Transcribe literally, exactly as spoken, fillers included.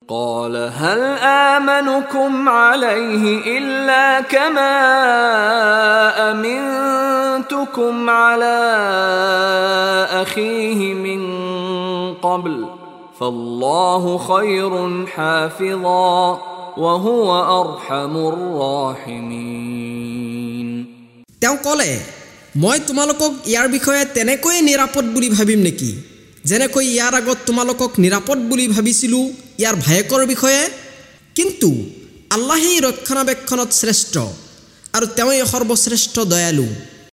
قال هل آمنكم عليه إلا كما أمنتكم على أخيه من قبل فالله خير حافظا وهو أرحم الراحمين তেওঁ ক'লে মই তোমালোকক ইয়াৰ বিষয়ে তেনেকৈ নিৰাপদ বুলি ভাবিম নেকি যেনেকৈ ইয়াৰ আগত তোমালোকক নিৰাপদ বুলি ভাবিছিলো ইয়াৰ ভয়কৰ বিষয়ে কিন্তু আল্লাহেই ৰক্ষণাবেক্ষণত শ্ৰেষ্ঠ আৰু তেওঁই সৰ্বশ্ৰেষ্ঠ দয়ালু